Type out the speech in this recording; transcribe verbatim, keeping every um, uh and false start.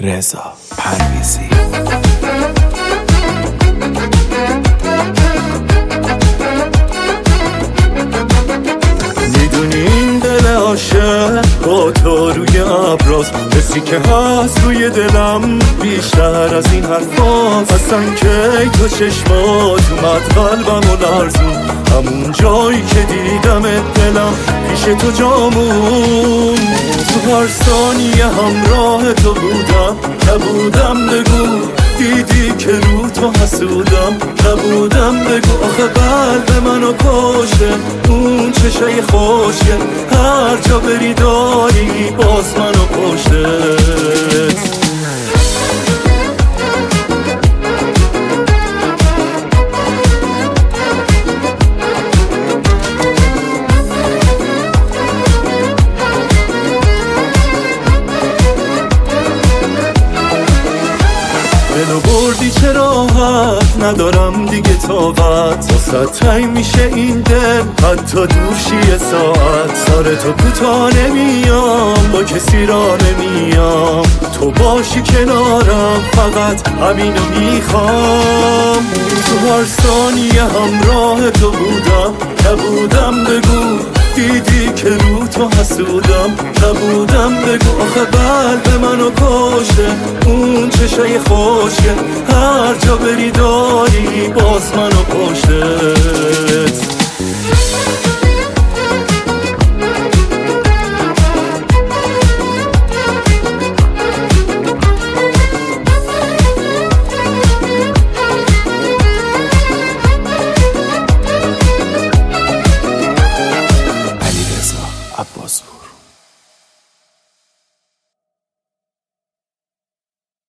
رضا پرویزی. میدونی این دل عاشق با تو روی ابراز، حسی که هست روی دلم بیشتر از این حرفاست. اصلا که تو چشمات اومد قلبم و لرزون، همون جایی که دیدم دلم پیش تو جامون. تو هر ثانیه همراه تو بودم، نبودم بگو دیدی که رو تو حسودم، نبودم بگو آخه قلب منو کشه اون چشای خوشه، هر جا بری داری باز منو پشتت. منو بردی چه راحت ندارم دیگه طاقت، واسه تنگ میشه این دل حتی دوشی ساعت. سر تو کوتاه نمیام با کسی را نمیام، تو باشی کنارم فقط همینو میخوام. تو هر ثانیه همراه تو بودم، نبودم بگو دیدی که رو تو حسودم، نبودم بگو آخه قلب منو کشه اون چشای خوشه، هر جا بری داری باز منو پشتت.